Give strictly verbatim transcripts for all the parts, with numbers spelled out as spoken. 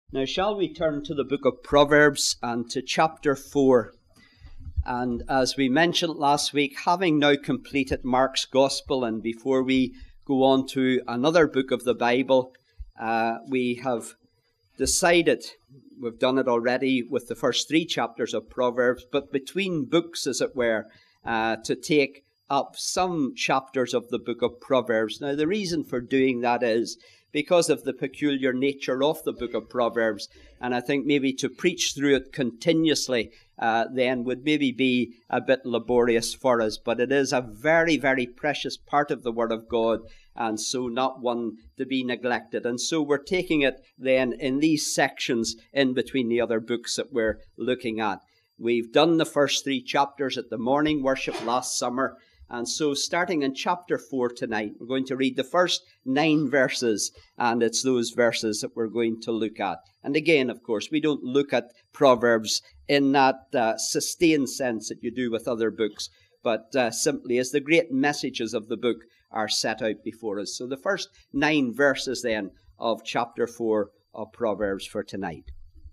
Now shall we turn to the book of Proverbs and to chapter four. And as we mentioned last week, having now completed Mark's Gospel, and before we go on to another book of the Bible, uh, we have decided, we've done it already with the first three chapters of Proverbs, but between books, as it were, uh, to take up some chapters of the book of Proverbs. Now the reason for doing that is because of the peculiar nature of the book of Proverbs, and I think maybe to preach through it continuously uh, then would maybe be a bit laborious for us, but it is a very, very precious part of the Word of God, and so not one to be neglected. And so we're taking it then in these sections in between the other books that we're looking at. We've done the first three chapters at the morning worship last summer. And so starting in chapter four tonight, we're going to read the first nine verses, and it's those verses that we're going to look at. And again, of course, we don't look at Proverbs in that uh, sustained sense that you do with other books, but uh, simply as the great messages of the book are set out before us. So the first nine verses then of chapter four of Proverbs for tonight.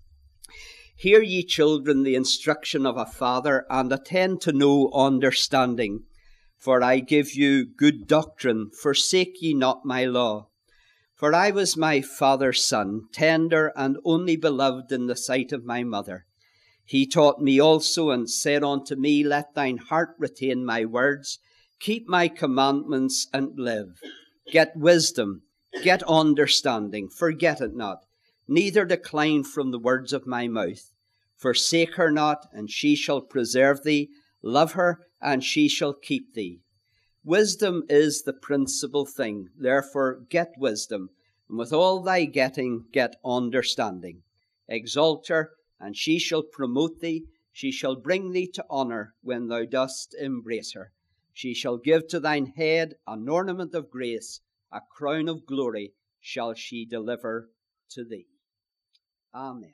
Hear ye children the instruction of a father, and attend to know understanding. For I give you good doctrine, forsake ye not my law. For I was my father's son, tender and only beloved in the sight of my mother. He taught me also, and said unto me, Let thine heart retain my words, keep my commandments, and live. Get wisdom, get understanding, forget it not, neither decline from the words of my mouth. Forsake her not, and she shall preserve thee. Love her, and she shall keep thee. Wisdom is the principal thing. Therefore get wisdom, and with all thy getting get understanding. Exalt her, and she shall promote thee. She shall bring thee to honour when thou dost embrace her. She shall give to thine head an ornament of grace, a crown of glory shall she deliver to thee. Amen.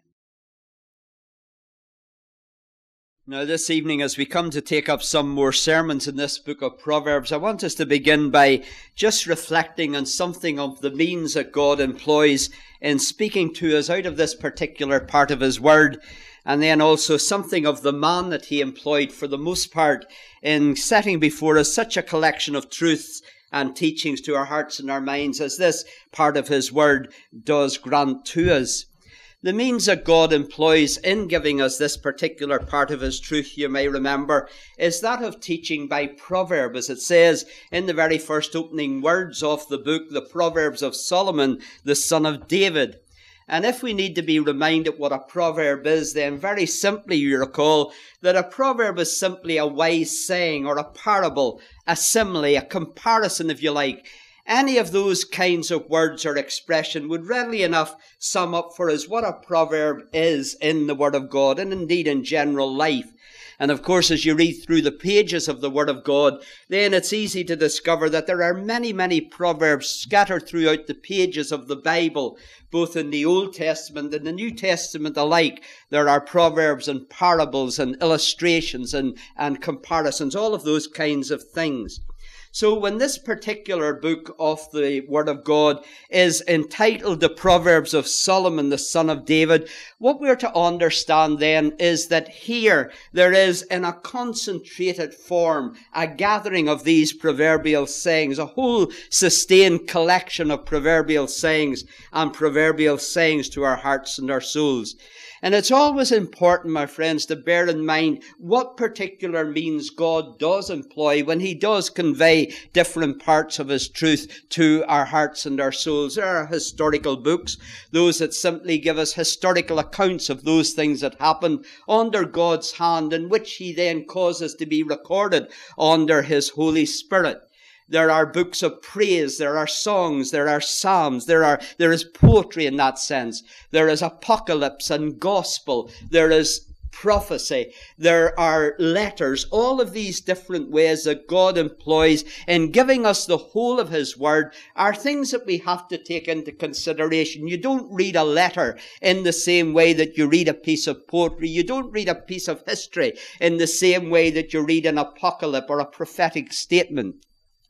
Now this evening, as we come to take up some more sermons in this book of Proverbs, I want us to begin by just reflecting on something of the means that God employs in speaking to us out of this particular part of His Word, and then also something of the man that He employed for the most part in setting before us such a collection of truths and teachings to our hearts and our minds as this part of His Word does grant to us. The means that God employs in giving us this particular part of His truth, you may remember, is that of teaching by proverb, as it says in the very first opening words of the book, the Proverbs of Solomon, the son of David. And if we need to be reminded what a proverb is, then very simply you recall that a proverb is simply a wise saying or a parable, a simile, a comparison, if you like. Any of those kinds of words or expression would readily enough sum up for us what a proverb is in the Word of God and indeed in general life. And of course, as you read through the pages of the Word of God, then it's easy to discover that there are many, many proverbs scattered throughout the pages of the Bible, both in the Old Testament and the New Testament alike. There are proverbs and parables and illustrations and, and comparisons, all of those kinds of things. So when this particular book of the Word of God is entitled The Proverbs of Solomon, the son of David, what we're to understand then is that here there is in a concentrated form a gathering of these proverbial sayings, a whole sustained collection of proverbial sayings and proverbial sayings to our hearts and our souls. And it's always important, my friends, to bear in mind what particular means God does employ when He does convey different parts of His truth to our hearts and our souls. There are historical books, those that simply give us historical accounts of those things that happened under God's hand, in which He then causes to be recorded under His Holy Spirit. There are books of praise, there are songs, there are psalms, there are there is poetry in that sense. There is apocalypse and gospel, there is prophecy, there are letters, all of these different ways that God employs in giving us the whole of His Word are things that we have to take into consideration. You don't read a letter in the same way that you read a piece of poetry. You don't read a piece of history in the same way that you read an apocalypse or a prophetic statement.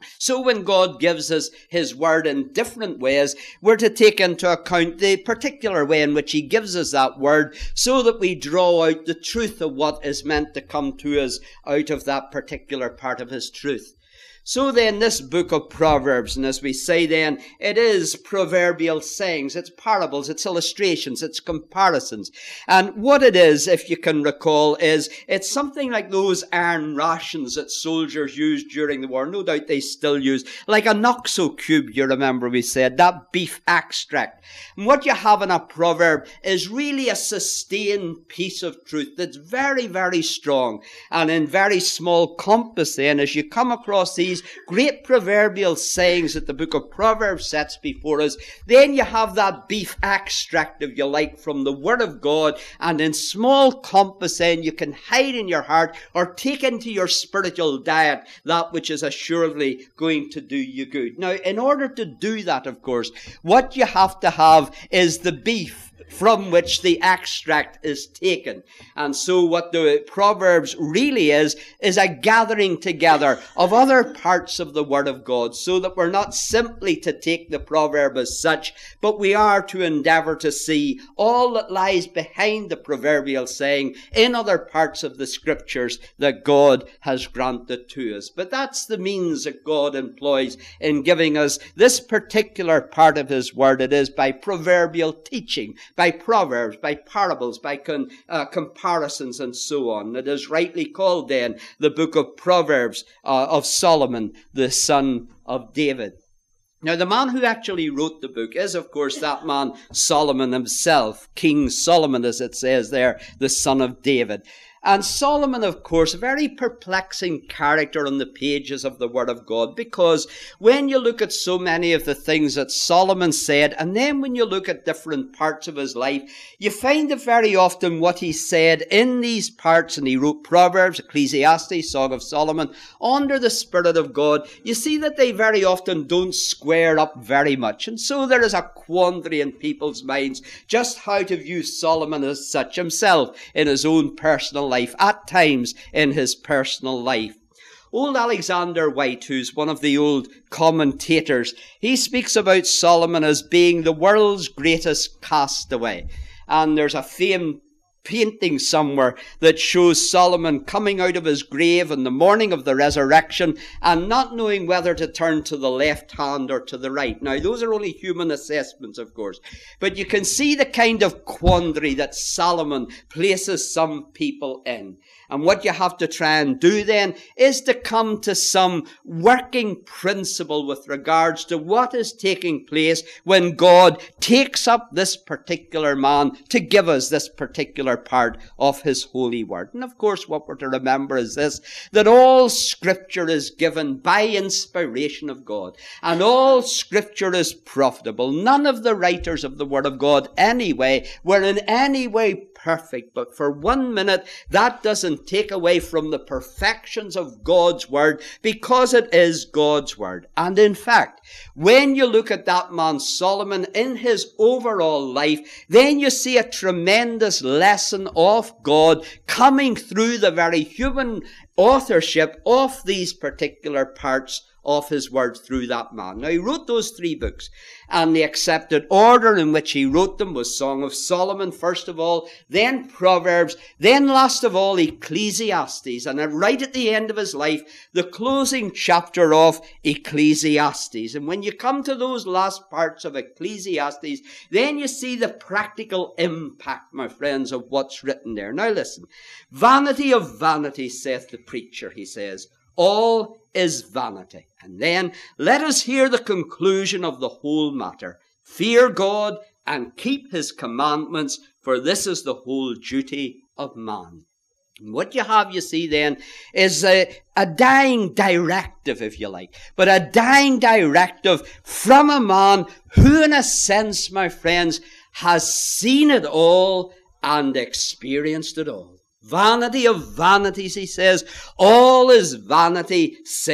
So when God gives us his word in different ways, we're to take into account the particular way in which he gives us that word so that we draw out the truth of what is meant to come to us out of that particular part of his truth. So then, this book of Proverbs, and as we say then, it is proverbial sayings, it's parables, it's illustrations, it's comparisons. And what it is, if you can recall, is it's something like those iron rations that soldiers used during the war. No doubt they still use, like a Noxo cube, you remember we said, that beef extract. And what you have in a proverb is really a sustained piece of truth that's very, very strong. And in very small compass then, as you come across these great proverbial sayings that the book of Proverbs sets before us, then you have that beef extract, if you like, from the Word of God, and in small compass then you can hide in your heart or take into your spiritual diet that which is assuredly going to do you good. Now, in order to do that, of course, what you have to have is the beef from which the extract is taken. And so what the Proverbs really is, is a gathering together of other parts of the Word of God, so that we're not simply to take the proverb as such, but we are to endeavour to see all that lies behind the proverbial saying in other parts of the Scriptures that God has granted to us. But that's the means that God employs in giving us this particular part of his Word. It is by proverbial teaching, by proverbs, by parables, by con, uh, comparisons, and so on. It is rightly called then the book of Proverbs uh, of Solomon, the son of David. Now, the man who actually wrote the book is, of course, that man Solomon himself, King Solomon, as it says there, the son of David. And Solomon, of course, a very perplexing character on the pages of the Word of God, because when you look at so many of the things that Solomon said, and then when you look at different parts of his life, you find that very often what he said in these parts, and he wrote Proverbs, Ecclesiastes, Song of Solomon, under the Spirit of God, you see that they very often don't square up very much. And so there is a quandary in people's minds just how to view Solomon as such himself in his own personal life. Life, at times in his personal life. Old Alexander White, who's one of the old commentators, he speaks about Solomon as being the world's greatest castaway. And there's a famed painting somewhere that shows Solomon coming out of his grave on the morning of the resurrection and not knowing whether to turn to the left hand or to the right. Now, those are only human assessments, of course, but you can see the kind of quandary that Solomon places some people in. And what you have to try and do then is to come to some working principle with regards to what is taking place when God takes up this particular man to give us this particular part of his holy word. And of course, what we're to remember is this, that all Scripture is given by inspiration of God, and all Scripture is profitable. None of the writers of the Word of God anyway were in any way perfect, but for one minute that doesn't take away from the perfections of God's Word, because it is God's Word. And in fact, when you look at that man Solomon in his overall life, then you see a tremendous lesson of God coming through the very human authorship of these particular parts of his word through that man. Now, he wrote those three books, and the accepted order in which he wrote them was Song of Solomon, first of all, then Proverbs, then last of all Ecclesiastes, and right at the end of his life, the closing chapter of Ecclesiastes. And when you come to those last parts of Ecclesiastes, then you see the practical impact, my friends, of what's written there. Now listen, vanity of vanity, saith the preacher, he says, all is vanity. And then let us hear the conclusion of the whole matter. Fear God and keep his commandments, for this is the whole duty of man. And what you have, you see, then, is a, a dying directive, if you like, but a dying directive from a man who, in a sense, my friends, has seen it all and experienced it all. Vanity of vanities, he says, all is vanity, saith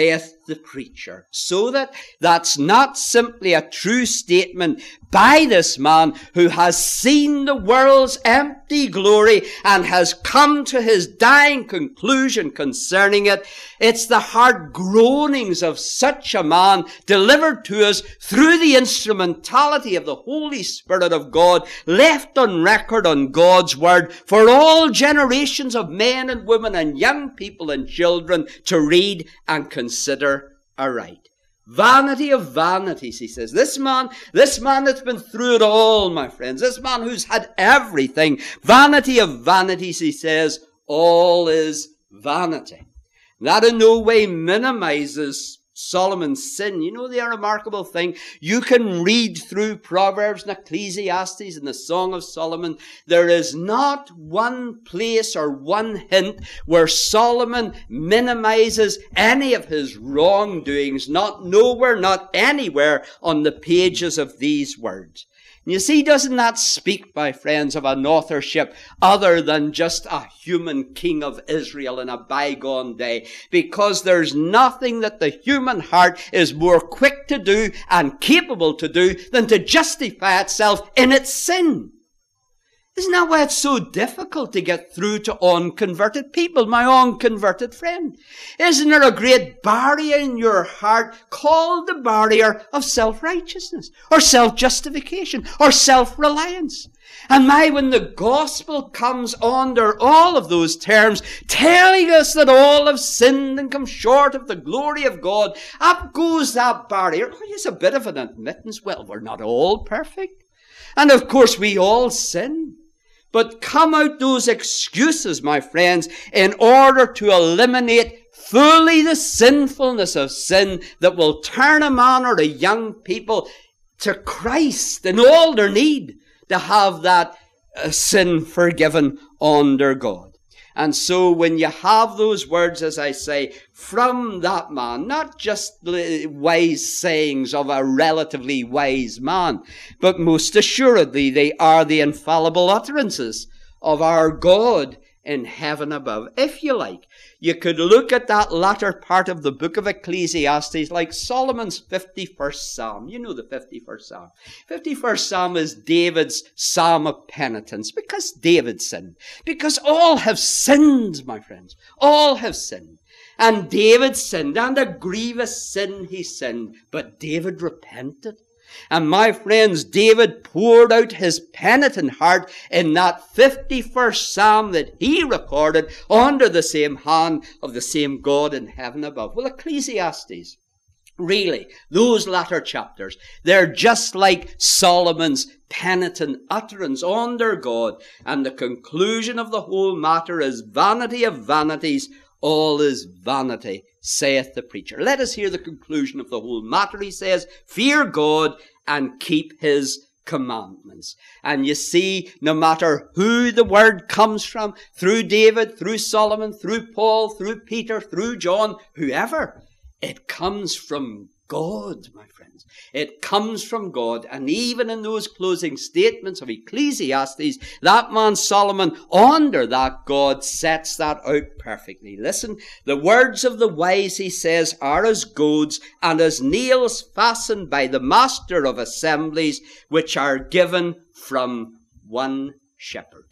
the preacher, so that that's not simply a true statement by this man who has seen the world's empty glory and has come to his dying conclusion concerning it. It's the heart groanings of such a man delivered to us through the instrumentality of the Holy Spirit of God, left on record on God's word for all generations of men and women and young people and children to read and consider aright. Vanity of vanities, he says. This man, this man that's been through it all, my friends, this man who's had everything, vanity of vanities, he says, all is vanity. That in no way minimizes Solomon's sin. You know the remarkable thing? You can read through Proverbs and Ecclesiastes and the Song of Solomon. There is not one place or one hint where Solomon minimizes any of his wrongdoings. Not nowhere, not anywhere on the pages of these words. And you see, doesn't that speak, my friends, of an authorship other than just a human king of Israel in a bygone day? Because there's nothing that the human heart is more quick to do and capable to do than to justify itself in its sin. Isn't that why it's so difficult to get through to unconverted people, my unconverted friend? Isn't there a great barrier in your heart called the barrier of self-righteousness or self-justification or self-reliance? And my, when the gospel comes under all of those terms, telling us that all have sinned and come short of the glory of God, up goes that barrier. Oh, it's a bit of an admittance. Well, we're not all perfect. And of course we all sin. But come out those excuses, my friends, in order to eliminate fully the sinfulness of sin that will turn a man or a young people to Christ in all their need to have that uh, sin forgiven under God. And so when you have those words, as I say, from that man, not just the wise sayings of a relatively wise man, but most assuredly they are the infallible utterances of our God in heaven above. If you like, you could look at that latter part of the book of Ecclesiastes like Solomon's fifty-first Psalm. You know the fifty-first Psalm. fifty-first Psalm is David's Psalm of penitence because David sinned. Because all have sinned, my friends. All have sinned. And David sinned, and a grievous sin he sinned. But David repented. And my friends, David poured out his penitent heart in that fifty-first Psalm that he recorded under the same hand of the same God in heaven above. Well, Ecclesiastes, really, those latter chapters, they're just like Solomon's penitent utterance under God. And the conclusion of the whole matter is vanity of vanities, all is vanity, saith the preacher. Let us hear the conclusion of the whole matter. He says, fear God and keep his commandments. And you see, no matter who the word comes from, through David, through Solomon, through Paul, through Peter, through John, whoever, it comes from God, my friends. It comes from God. And even in those closing statements of Ecclesiastes, that man Solomon, under that God, sets that out perfectly. Listen, the words of the wise, he says, are as goads and as nails fastened by the master of assemblies, which are given from one shepherd.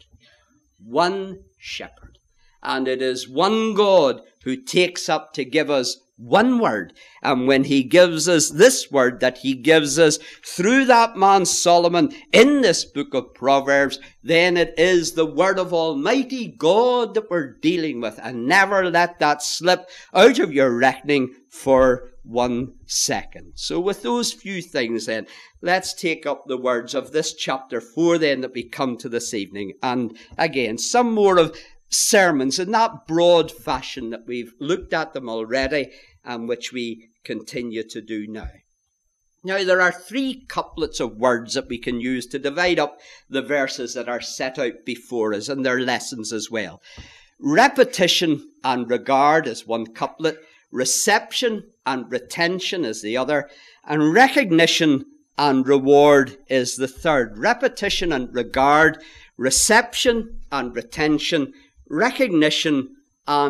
One shepherd. And it is one God who takes up to give us one word. And when he gives us this word that he gives us through that man Solomon in this book of Proverbs, then it is the word of Almighty God that we're dealing with. And never let that slip out of your reckoning for one second. So with those few things then, let's take up the words of this chapter four then that we come to this evening. And again, some more of sermons in that broad fashion that we've looked at them already and which we continue to do now. Now, there are three couplets of words that we can use to divide up the verses that are set out before us and their lessons as well. Repetition and regard is one couplet, reception and retention is the other, and recognition and reward is the third. Repetition and regard, reception and retention, recognition and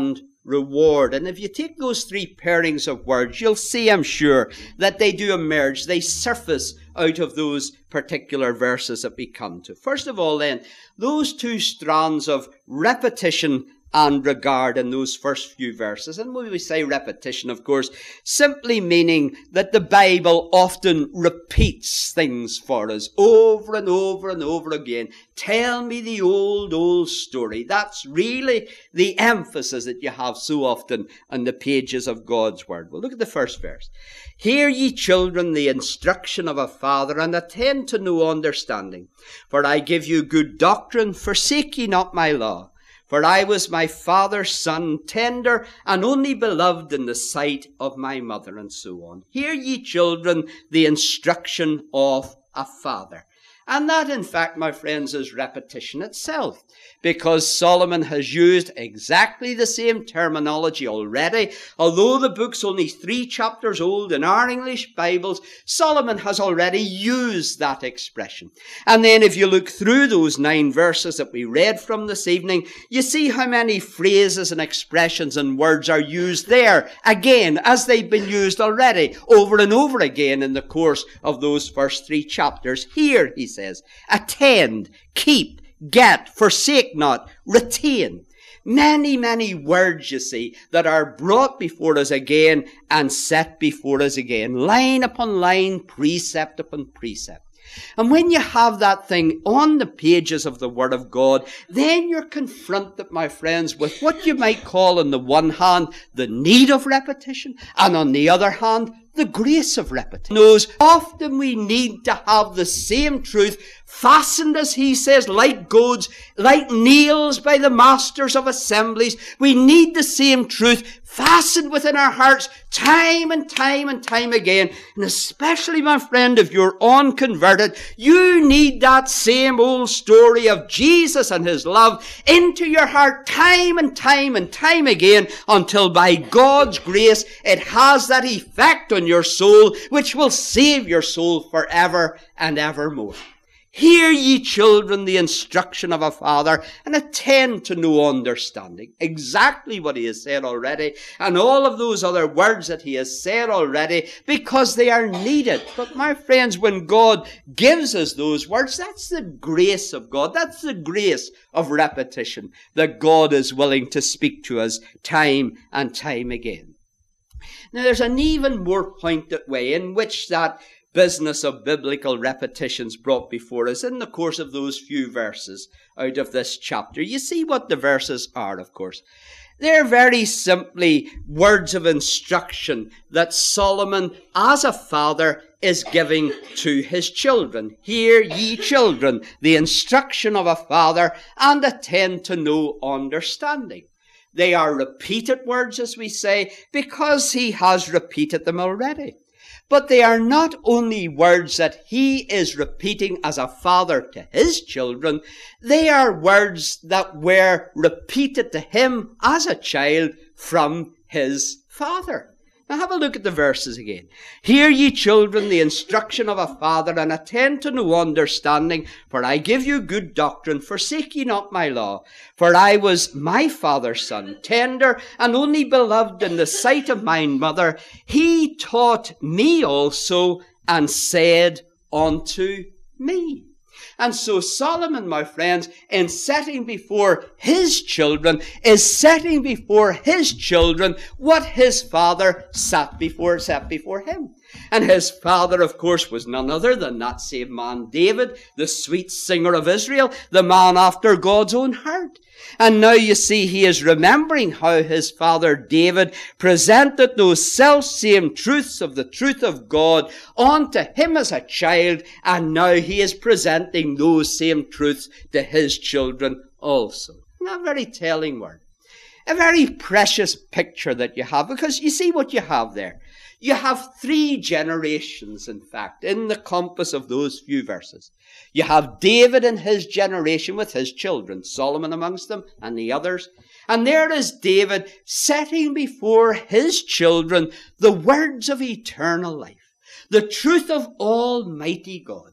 reward. And if you take those three pairings of words, you'll see, I'm sure, that they do emerge. They surface out of those particular verses that we come to. First of all, then, those two strands of repetition and regard in those first few verses. And when we say repetition, of course, simply meaning that the Bible often repeats things for us over and over and over again. Tell me the old, old story. That's really the emphasis that you have so often on the pages of God's Word. Well, look at the first verse. Hear ye children the instruction of a father, and attend to no understanding. For I give you good doctrine, forsake ye not my law. For I was my father's son, tender and only beloved in the sight of my mother, and so on. Hear ye children the instruction of a father. And that, in fact, my friends, is repetition itself, because Solomon has used exactly the same terminology already. Although the book's only three chapters old in our English Bibles, Solomon has already used that expression. And then if you look through those nine verses that we read from this evening, you see how many phrases and expressions and words are used there, again, as they've been used already, over and over again in the course of those first three chapters. Here, he says, says, attend, keep, get, forsake not, retain. Many, many words, you see, that are brought before us again and set before us again. Line upon line, precept upon precept. And when you have that thing on the pages of the Word of God, then you're confronted, my friends, with what you might call on the one hand, the need of repetition, and on the other hand, the grace of repetition. Knows often we need to have the same truth fastened, as he says, like goads, like nails by the masters of assemblies. We need the same truth fastened within our hearts time and time and time again. And especially, my friend, if you're unconverted, you need that same old story of Jesus and his love into your heart time and time and time again, until by God's grace it has that effect on your soul, which will save your soul forever and evermore. Hear ye children the instruction of a father, and attend to no understanding. Exactly what he has said already, and all of those other words that he has said already, because they are needed. But my friends, when God gives us those words, that's the grace of God. That's the grace of repetition, that God is willing to speak to us time and time again. Now, there's an even more pointed way in which that business of biblical repetitions brought before us in the course of those few verses out of this chapter. You see what the verses are, of course. They're very simply words of instruction that Solomon, as a father, is giving to his children. Hear ye children the instruction of a father, and attend to no understanding. They are repeated words, as we say, because he has repeated them already. But they are not only words that he is repeating as a father to his children, they are words that were repeated to him as a child from his father. Now have a look at the verses again. Hear ye children the instruction of a father, and attend to no understanding, for I give you good doctrine, forsake ye not my law. For I was my father's son, tender and only beloved in the sight of my mother. He taught me also, and said unto me. And so Solomon, my friends, in setting before his children, is setting before his children what his father sat before, set before him. And his father, of course, was none other than that same man, David, the sweet singer of Israel, the man after God's own heart. And now you see he is remembering how his father David presented those self-same truths of the truth of God unto him as a child, and now he is presenting those same truths to his children also. A very telling word. A very precious picture that you have, because you see what you have there. You have three generations, in fact, in the compass of those few verses. You have David and his generation with his children, Solomon amongst them and the others. And there is David setting before his children the words of eternal life, the truth of Almighty God.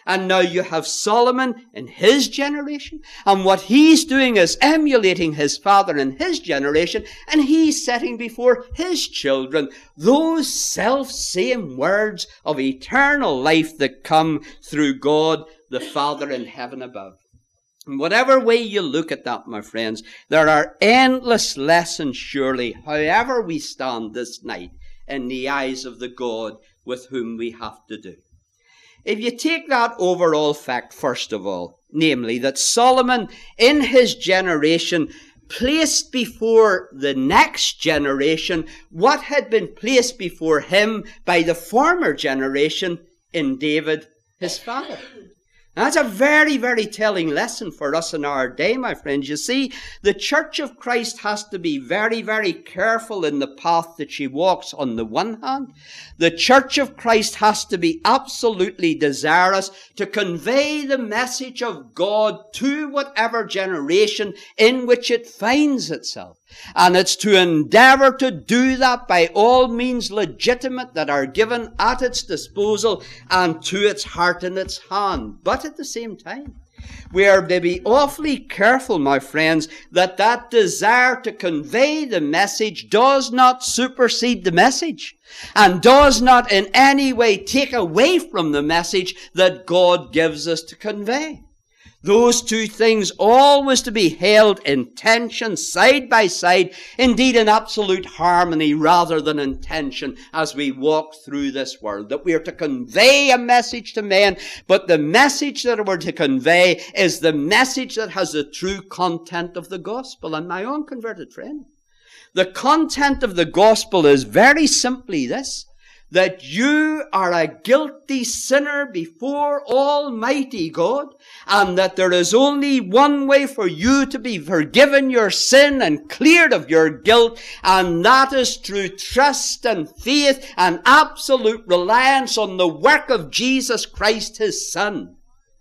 And now you have Solomon in his generation. And what he's doing is emulating his father in his generation. And he's setting before his children those self-same words of eternal life that come through God the Father in heaven above. And whatever way you look at that, my friends, there are endless lessons surely, however we stand this night, in the eyes of the God with whom we have to do. If you take that overall fact, first of all, namely that Solomon in his generation placed before the next generation what had been placed before him by the former generation in David, his father. Now, that's a very, very telling lesson for us in our day, my friends. You see, the Church of Christ has to be very, very careful in the path that she walks on the one hand. The Church of Christ has to be absolutely desirous to convey the message of God to whatever generation in which it finds itself. And it's to endeavour to do that by all means legitimate that are given at its disposal and to its heart and its hand. But at the same time, we are to be awfully careful, my friends, that that desire to convey the message does not supersede the message and does not in any way take away from the message that God gives us to convey. Those two things always to be held in tension, side by side, indeed in absolute harmony rather than in tension as we walk through this world. That we are to convey a message to men, but the message that we're to convey is the message that has the true content of the gospel. And my unconverted friend, the content of the gospel is very simply this: that you are a guilty sinner before Almighty God, and that there is only one way for you to be forgiven your sin and cleared of your guilt, and that is through trust and faith and absolute reliance on the work of Jesus Christ, his Son.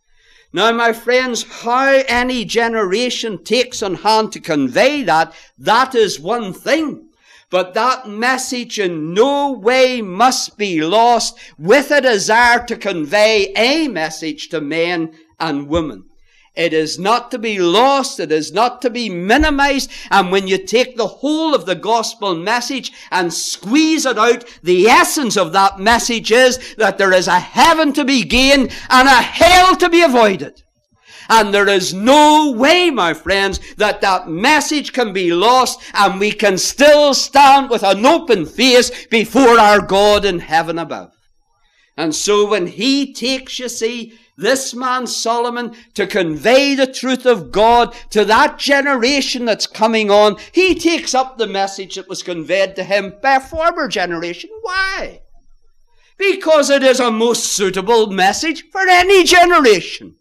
Now, my friends, how any generation takes on hand to convey that, that is one thing. But that message in no way must be lost with a desire to convey a message to men and women. It is not to be lost. It is not to be minimized. And when you take the whole of the gospel message and squeeze it out, the essence of that message is that there is a heaven to be gained and a hell to be avoided. And there is no way, my friends, that that message can be lost and we can still stand with an open face before our God in heaven above. And so when he takes, you see, this man Solomon to convey the truth of God to that generation that's coming on, he takes up the message that was conveyed to him by a former generation. Why? Because it is a most suitable message for any generation.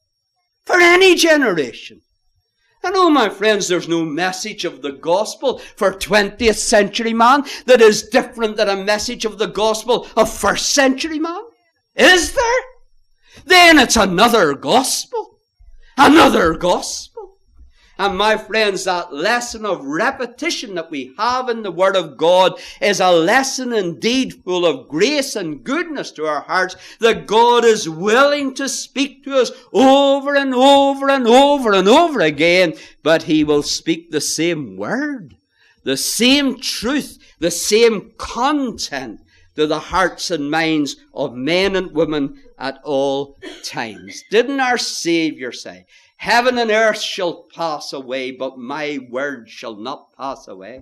For any generation. And oh, my friends, there's no message of the gospel for twentieth century man that is different than a message of the gospel of first century man. Is there? Then it's another gospel. Another gospel. And my friends, that lesson of repetition that we have in the Word of God is a lesson indeed full of grace and goodness to our hearts, that God is willing to speak to us over and over and over and over again, but he will speak the same word, the same truth, the same content to the hearts and minds of men and women at all times. Didn't our Savior say, "Heaven and earth shall pass away, but my word shall not pass away"?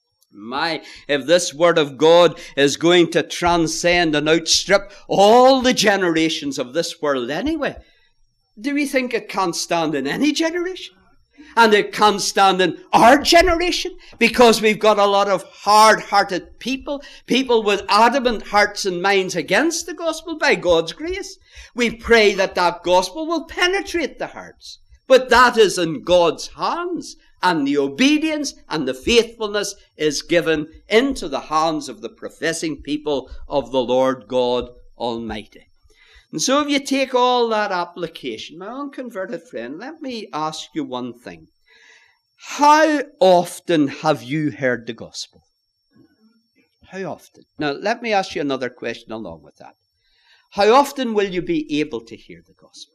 My, if this word of God is going to transcend and outstrip all the generations of this world anyway, do we think it can't stand in any generation? And it can't stand in our generation because we've got a lot of hard-hearted people, people with adamant hearts and minds against the gospel. By God's grace, we pray that that gospel will penetrate the hearts. But that is in God's hands, and the obedience and the faithfulness is given into the hands of the professing people of the Lord God Almighty. And so if you take all that application, my unconverted friend, let me ask you one thing. How often have you heard the gospel? How often? Now, let me ask you another question along with that. How often will you be able to hear the gospel?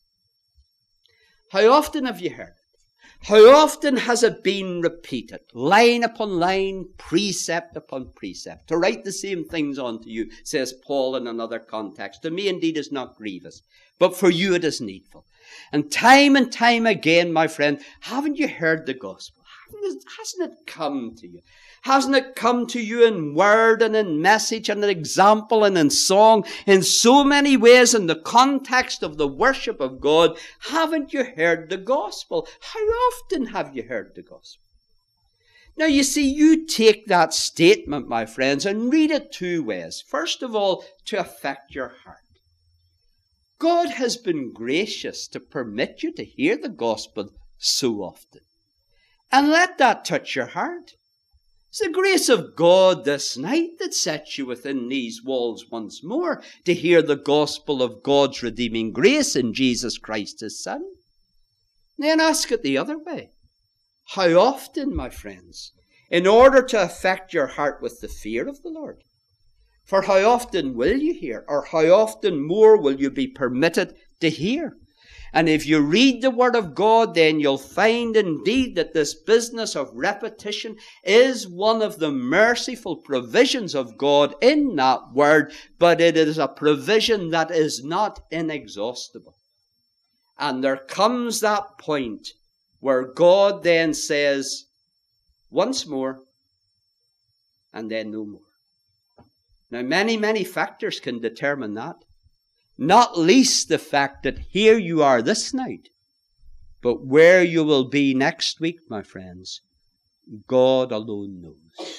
How often have you heard it? How often has it been repeated, line upon line, precept upon precept? To write the same things unto you, says Paul in another context, to me indeed is not grievous, but for you it is needful. And time and time again, my friend, haven't you heard the gospel? Hasn't it come to you? Hasn't it come to you in word and in message and in example and in song in so many ways in the context of the worship of God? Haven't you heard the gospel? How often have you heard the gospel? Now, you see, you take that statement, my friends, and read it two ways. First of all, to affect your heart. God has been gracious to permit you to hear the gospel so often. And let that touch your heart. It's the grace of God this night that sets you within these walls once more to hear the gospel of God's redeeming grace in Jesus Christ, his Son. Then ask it the other way. How often, my friends, in order to affect your heart with the fear of the Lord? For how often will you hear, or how often more will you be permitted to hear? And if you read the Word of God, then you'll find indeed that this business of repetition is one of the merciful provisions of God in that Word, but it is a provision that is not inexhaustible. And there comes that point where God then says, once more, and then no more. Now, many, many factors can determine that. Not least the fact that here you are this night, but where you will be next week, my friends, God alone knows.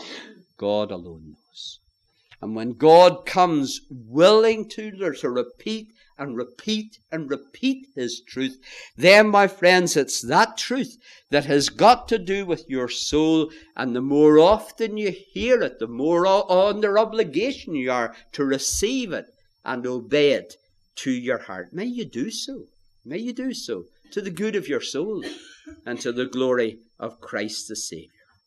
God alone knows. And when God comes willing to, to repeat and repeat and repeat his truth, then, my friends, it's that truth that has got to do with your soul. And the more often you hear it, the more under obligation you are to receive it and obey it to your heart. May you do so. May you do so to the good of your soul and to the glory of Christ the Savior.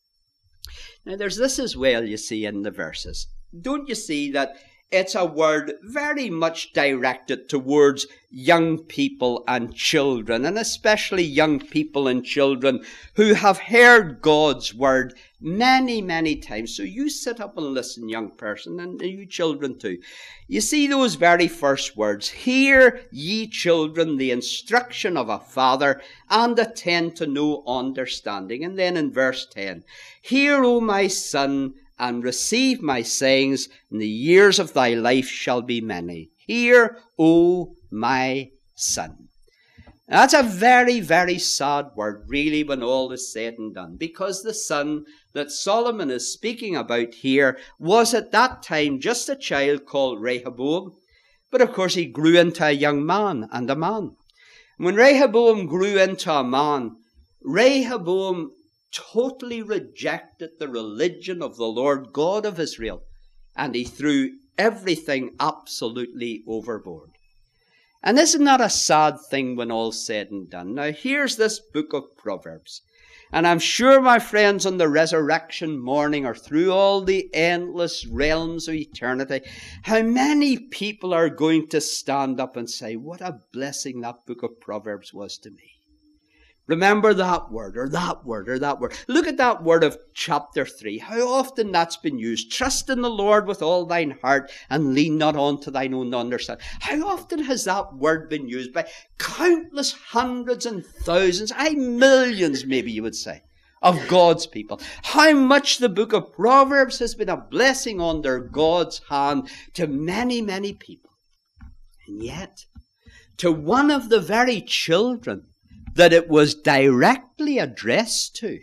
Now, there's this as well, you see, in the verses. Don't you see that it's a word very much directed towards young people and children, and especially young people and children who have heard God's word many, many times. So you sit up and listen, young person, and you children too. You see those very first words, hear ye children the instruction of a father, and attend to no understanding. And then in verse ten, hear, O my son, and receive my sayings, and the years of thy life shall be many. Hear, O my son. Now, that's a very, very sad word, really, when all is said and done, because the son that Solomon is speaking about here was at that time just a child called Rehoboam. But of course he grew into a young man and a man. When Rehoboam grew into a man, Rehoboam totally rejected the religion of the Lord God of Israel, and he threw everything absolutely overboard. And isn't that a sad thing when all's said and done? Now, here's this book of Proverbs, and I'm sure, my friends, on the resurrection morning or through all the endless realms of eternity, how many people are going to stand up and say, what a blessing that book of Proverbs was to me. Remember that word, or that word, or that word. Look at that word of chapter three. How often that's been used. Trust in the Lord with all thine heart, and lean not on to thine own understanding. How often has that word been used by countless hundreds and thousands, aye, millions maybe you would say, of God's people? How much the book of Proverbs has been a blessing under God's hand to many, many people. And yet, to one of the very children that it was directly addressed to,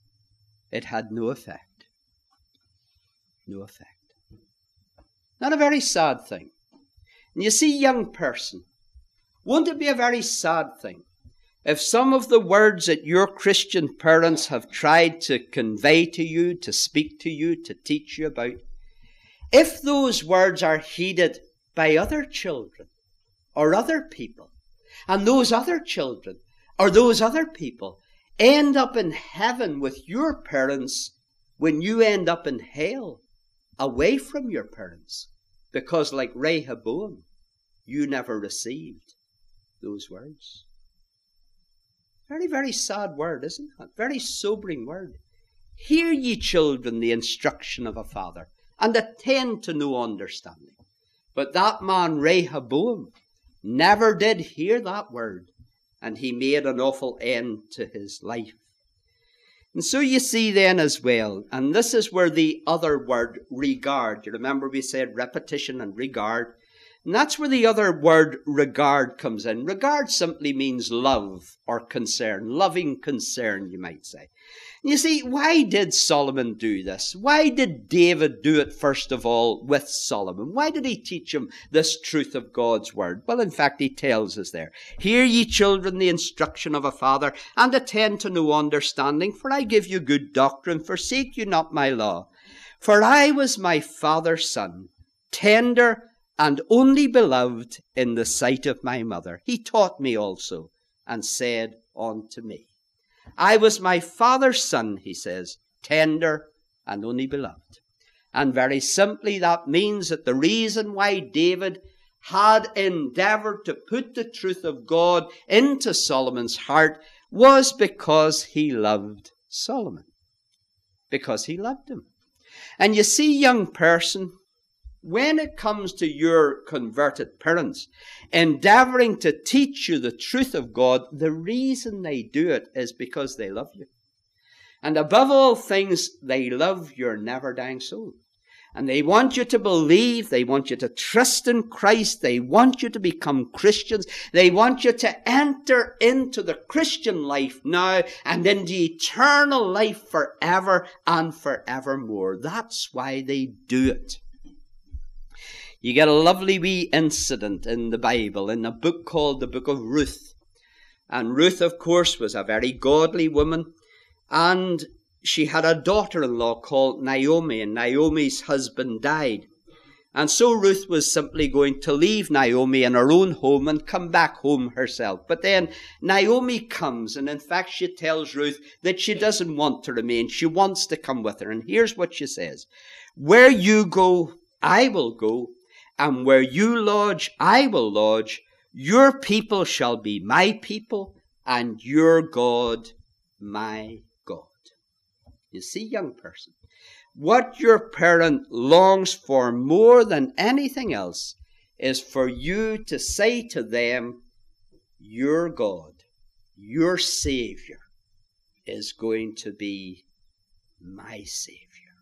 it had no effect. No effect. Not a very sad thing. And you see, young person, won't it be a very sad thing if some of the words that your Christian parents have tried to convey to you, to speak to you, to teach you about, if those words are heeded by other children or other people, and those other children or those other people end up in heaven with your parents when you end up in hell, away from your parents, because like Rehoboam, you never received those words. Very, very sad word, isn't it? Very sobering word. Hear ye children the instruction of a father, and attend to no understanding. But that man Rehoboam never did hear that word, and he made an awful end to his life. And so you see then as well, and this is where the other word, regard, you remember we said repetition and regard, and that's where the other word regard comes in. Regard simply means love or concern, loving concern, you might say. You see, why did Solomon do this? Why did David do it first of all with Solomon? Why did he teach him this truth of God's word? Well, in fact, he tells us there, hear ye children the instruction of a father, and attend to no understanding, for I give you good doctrine, forsake you not my law. For I was my father's son, tender and only beloved in the sight of my mother. He taught me also, and said unto me, I was my father's son, he says, tender and only beloved. And very simply that means that the reason why David had endeavored to put the truth of God into Solomon's heart was because he loved Solomon. Because he loved him. And you see, young person, when it comes to your converted parents endeavoring to teach you the truth of God, the reason they do it is because they love you. And above all things, they love your never-dying soul. And they want you to believe, they want you to trust in Christ, they want you to become Christians, they want you to enter into the Christian life now and into eternal life forever and forevermore. That's why they do it. You get a lovely wee incident in the Bible, in a book called the Book of Ruth. And Ruth, of course, was a very godly woman. And she had a daughter-in-law called Naomi, and Naomi's husband died. And so Ruth was simply going to leave Naomi in her own home and come back home herself. But then Naomi comes, and in fact she tells Ruth that she doesn't want to remain. She wants to come with her. And here's what she says. Where you go, I will go. And where you lodge, I will lodge. Your people shall be my people, and your God, my God. You see, young person, what your parent longs for more than anything else is for you to say to them, your God, your Savior, is going to be my Savior.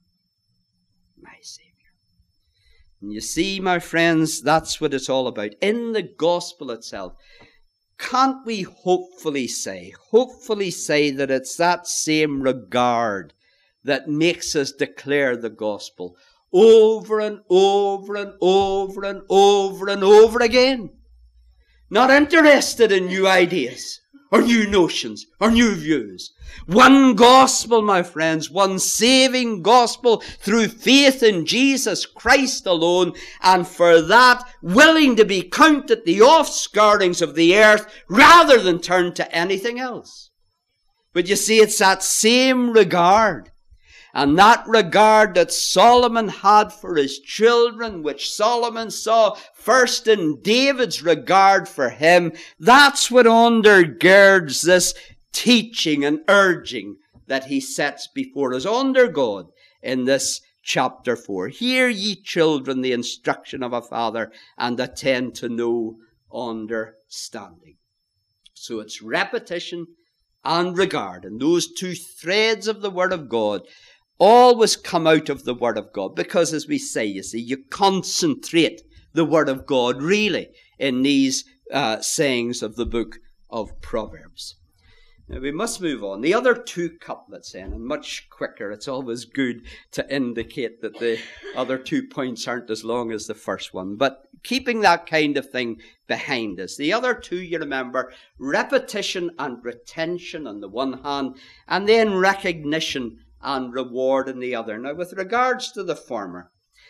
My Savior. And you see, my friends, that's what it's all about. In the gospel itself, can't we hopefully say, hopefully say that it's that same regard that makes us declare the gospel over and over and over and over and over again. Not interested in new ideas or new notions or new views. One gospel, my friends, one saving gospel through faith in Jesus Christ alone, and for that willing to be counted the offscourings of the earth rather than turn to anything else. But you see, it's that same regard. And that regard that Solomon had for his children, which Solomon saw first in David's regard for him, that's what undergirds this teaching and urging that he sets before us under God in this chapter four. Hear ye children the instruction of a father, and attend to no understanding. So it's repetition and regard, and those two threads of the Word of God always come out of the Word of God, because as we say, you see, you concentrate the Word of God really in these uh, sayings of the book of Proverbs. Now we must move on. The other two couplets then, and much quicker. It's always good to indicate that the other two points aren't as long as the first one, but keeping that kind of thing behind us. The other two, you remember, repetition and retention on the one hand, and then recognition and reward in the other. Now, with regards to the former,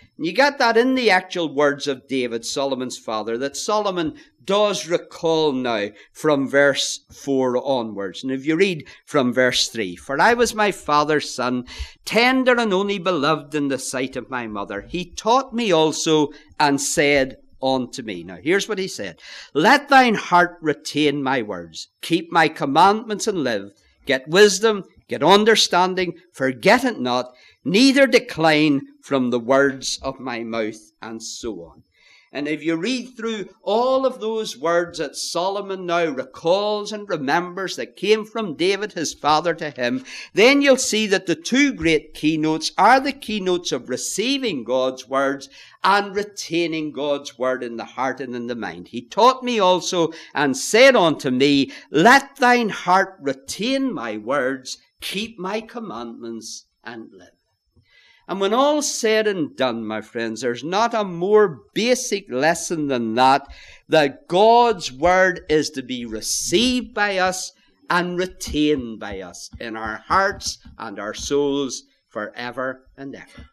And you get that in the actual words of David, Solomon's father, that Solomon does recall now from verse four onwards. And if you read from verse three, "For I was my father's son, tender and only beloved in the sight of my mother. He taught me also and said unto me." Now here's what he said. "Let thine heart retain my words. Keep my commandments and live. Get wisdom, get understanding, forget it not, neither decline from the words of my mouth," and so on. And if you read through all of those words that Solomon now recalls and remembers that came from David, his father, to him, then you'll see that the two great keynotes are the keynotes of receiving God's words and retaining God's word in the heart and in the mind. "He taught me also and said unto me, Let thine heart retain my words, keep my commandments, and live." And when all's said and done, my friends, there's not a more basic lesson than that, that God's word is to be received by us and retained by us in our hearts and our souls forever and ever.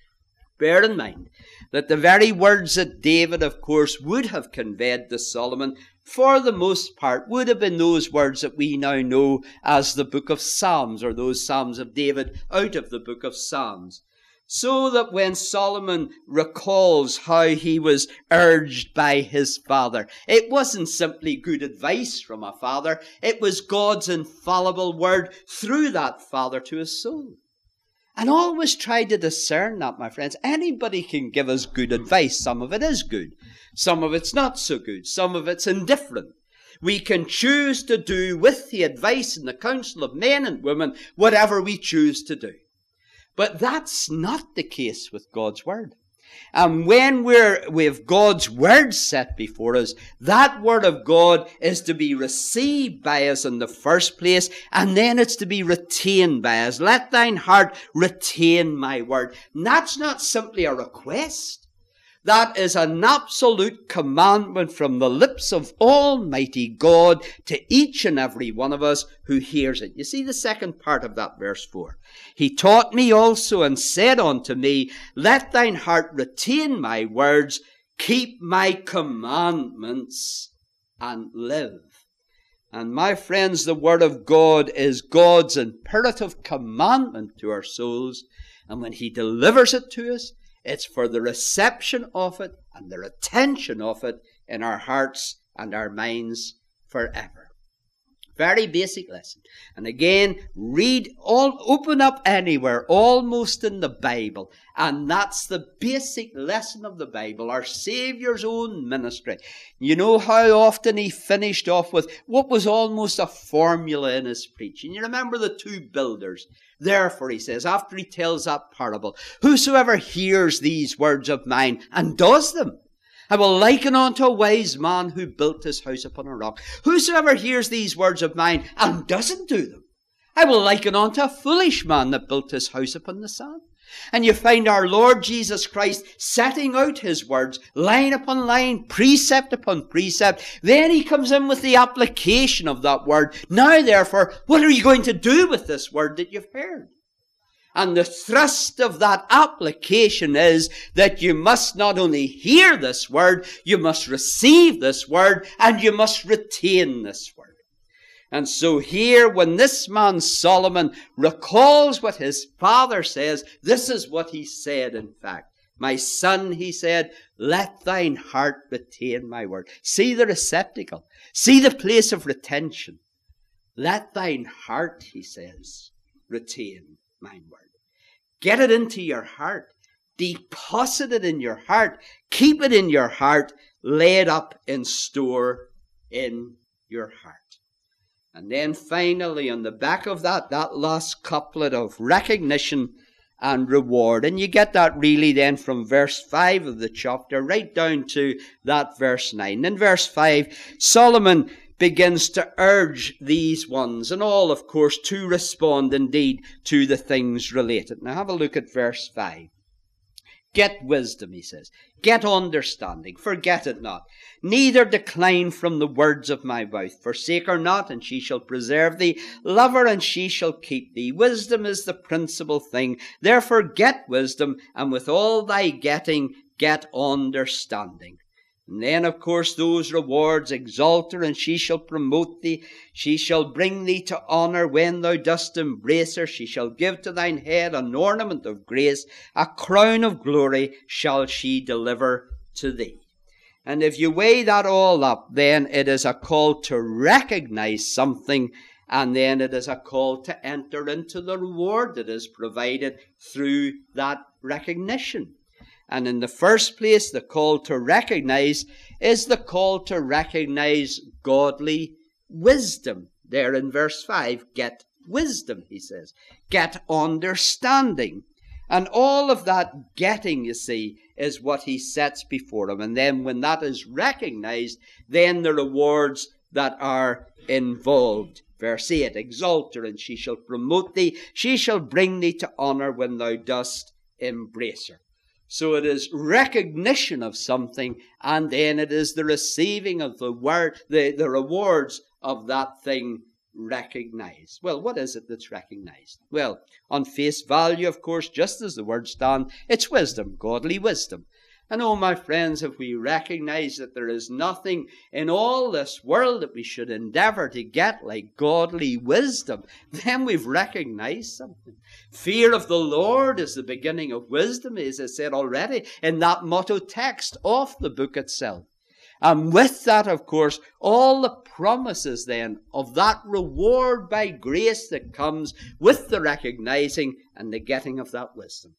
Bear in mind that the very words that David, of course, would have conveyed to Solomon, for the most part, would have been those words that we now know as the book of Psalms, or those Psalms of David out of the book of Psalms. So that when Solomon recalls how he was urged by his father, it wasn't simply good advice from a father, it was God's infallible word through that father to his soul. And always try to discern that, my friends. Anybody can give us good advice. Some of it is good. Some of it's not so good. Some of it's indifferent. We can choose to do with the advice and the counsel of men and women whatever we choose to do. But that's not the case with God's word. And when we're, we have God's word set before us, that word of God is to be received by us in the first place, and then it's to be retained by us. "Let thine heart retain my word." And that's not simply a request. That is an absolute commandment from the lips of Almighty God to each and every one of us who hears it. You see the second part of that verse four. "He taught me also and said unto me, Let thine heart retain my words, keep my commandments, and live." And my friends, the word of God is God's imperative commandment to our souls. And when he delivers it to us, it's for the reception of it and the retention of it in our hearts and our minds forever. Very basic lesson. And again, read, all, open up anywhere, almost in the Bible. And that's the basic lesson of the Bible, our Saviour's own ministry. You know how often he finished off with what was almost a formula in his preaching. You remember the two builders. "Therefore," he says, after he tells that parable, "whosoever hears these words of mine and does them, I will liken unto a wise man who built his house upon a rock. Whosoever hears these words of mine and doesn't do them, I will liken unto a foolish man that built his house upon the sand." And you find our Lord Jesus Christ setting out his words, line upon line, precept upon precept. Then he comes in with the application of that word. "Now, therefore, what are you going to do with this word that you've heard?" And the thrust of that application is that you must not only hear this word, you must receive this word, and you must retain this word. And so here, when this man Solomon recalls what his father says, this is what he said, in fact. "My son," he said, "let thine heart retain my word." See the receptacle. See the place of retention. "Let thine heart," he says, "retain my word." Get it into your heart. Deposit it in your heart. Keep it in your heart. Lay it up in store in your heart. And then finally, on the back of that, that last couplet of recognition and reward. And you get that really then from verse five of the chapter, right down to that verse nine. In verse five, Solomon begins to urge these ones, and all, of course, to respond indeed to the things related. Now have a look at verse five. Get wisdom, he says. Get understanding. Forget it not. Neither decline from the words of my mouth. Forsake her not, and she shall preserve thee. Love her, and she shall keep thee. Wisdom is the principal thing. Therefore get wisdom, and with all thy getting, get understanding. And then, of course, those rewards: exalt her, and she shall promote thee. She shall bring thee to honour when thou dost embrace her. She shall give to thine head an ornament of grace. A crown of glory shall she deliver to thee. And if you weigh that all up, then it is a call to recognize something, and then it is a call to enter into the reward that is provided through that recognition. And in the first place, the call to recognize is the call to recognize godly wisdom. There in verse five, get wisdom, he says. Get understanding. And all of that getting, you see, is what he sets before him. And then when that is recognized, then the rewards that are involved. Verse eight, exalt her, and she shall promote thee. She shall bring thee to honor when thou dost embrace her. So it is recognition of something, and then it is the receiving of the word, the, the rewards of that thing recognized. Well, what is it that's recognized? Well, on face value, of course, just as the words stand, it's wisdom, godly wisdom. And oh, my friends, if we recognize that there is nothing in all this world that we should endeavor to get like godly wisdom, then we've recognized something. Fear of the Lord is the beginning of wisdom, as I said already, in that motto text of the book itself. And with that, of course, all the promises then of that reward by grace that comes with the recognizing and the getting of that wisdom.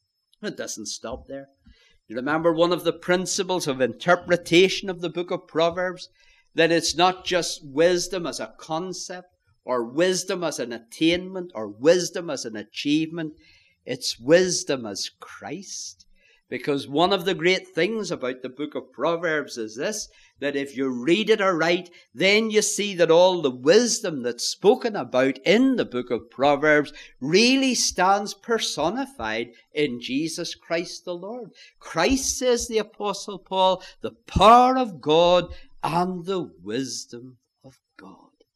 It doesn't stop there. You remember one of the principles of interpretation of the book of Proverbs, that it's not just wisdom as a concept, or wisdom as an attainment, or wisdom as an achievement. It's wisdom as Christ. Because one of the great things about the book of Proverbs is this, that if you read it aright, then you see that all the wisdom that's spoken about in the book of Proverbs really stands personified in Jesus Christ the Lord. Christ, says the Apostle Paul, the power of God and the wisdom of God.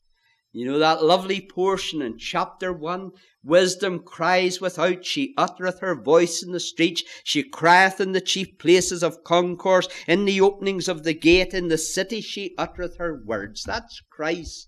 You know that lovely portion in chapter one? Wisdom cries without, she uttereth her voice in the streets, she crieth in the chief places of concourse, in the openings of the gate, in the city she uttereth her words. That's Christ.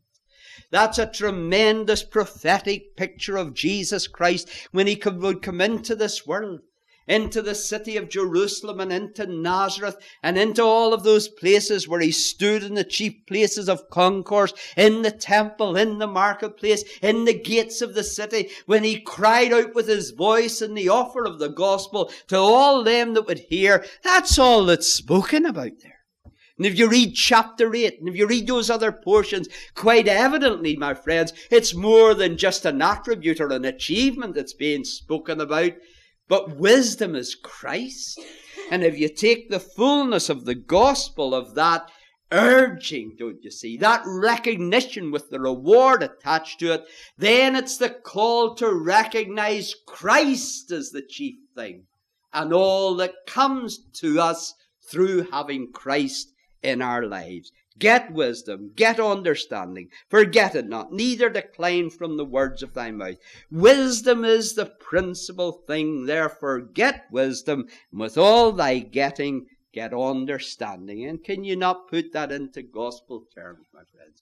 That's a tremendous prophetic picture of Jesus Christ when he would come into this world, into the city of Jerusalem and into Nazareth and into all of those places where he stood in the chief places of concourse, in the temple, in the marketplace, in the gates of the city, when he cried out with his voice in the offer of the gospel to all them that would hear. That's all that's spoken about there. And if you read chapter eight, and if you read those other portions, quite evidently, my friends, it's more than just an attribute or an achievement that's being spoken about. But wisdom is Christ. And if you take the fullness of the gospel of that urging, don't you see, that recognition with the reward attached to it, then it's the call to recognize Christ as the chief thing and all that comes to us through having Christ in our lives. Get wisdom, get understanding, forget it not, neither decline from the words of thy mouth. Wisdom is the principal thing, therefore get wisdom, and with all thy getting, get understanding. And can you not put that into gospel terms, my friends?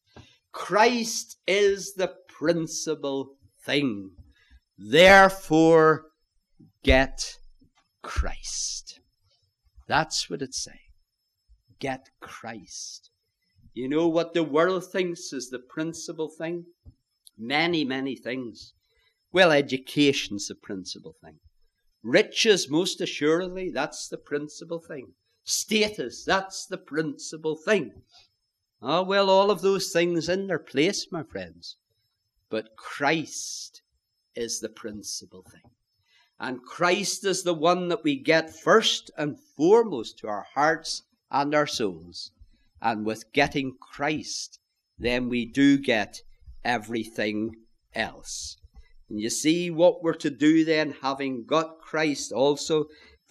Christ is the principal thing, therefore get Christ. That's what it's saying. Get Christ. You know what the world thinks is the principal thing? Many, many things. Well, education's the principal thing. Riches, most assuredly, that's the principal thing. Status, that's the principal thing. Oh, well, all of those things in their place, my friends. But Christ is the principal thing. And Christ is the one that we get first and foremost to our hearts and our souls. And with getting Christ, then we do get everything else. And you see what we're to do then, having got Christ also.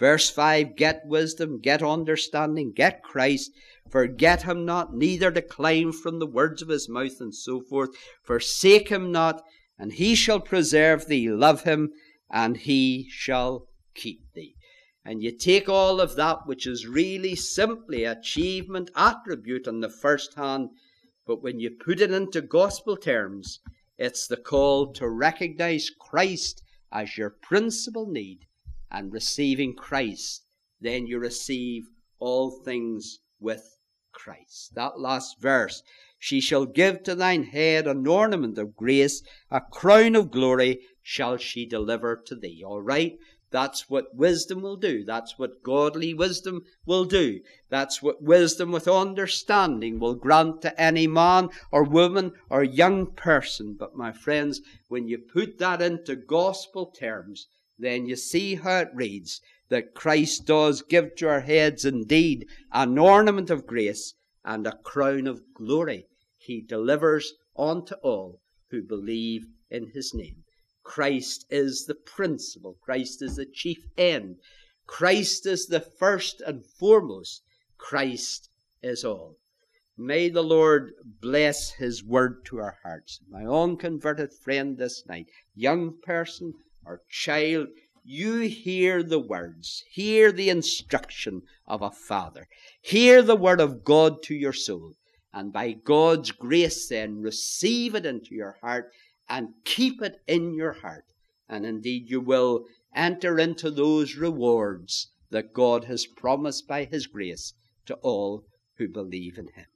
Verse five, get wisdom, get understanding, get Christ. Forget him not, neither decline from the words of his mouth, and so forth. Forsake him not, and he shall preserve thee. Love him, and he shall keep thee. And you take all of that, which is really simply achievement, attribute on the first hand, but when you put it into gospel terms, it's the call to recognize Christ as your principal need, and receiving Christ, then you receive all things with Christ. That last verse, she shall give to thine head an ornament of grace, a crown of glory shall she deliver to thee. All right? That's what wisdom will do. That's what godly wisdom will do. That's what wisdom with understanding will grant to any man or woman or young person. But my friends, when you put that into gospel terms, then you see how it reads, that Christ does give to our heads indeed an ornament of grace and a crown of glory. He delivers unto all who believe in his name. Christ is the principle. Christ is the chief end. Christ is the first and foremost. Christ is all. May the Lord bless his word to our hearts. My unconverted friend this night, young person or child, you hear the words, hear the instruction of a father, hear the word of God to your soul, and by God's grace then receive it into your heart and keep it in your heart. And indeed you will enter into those rewards that God has promised by his grace to all who believe in him.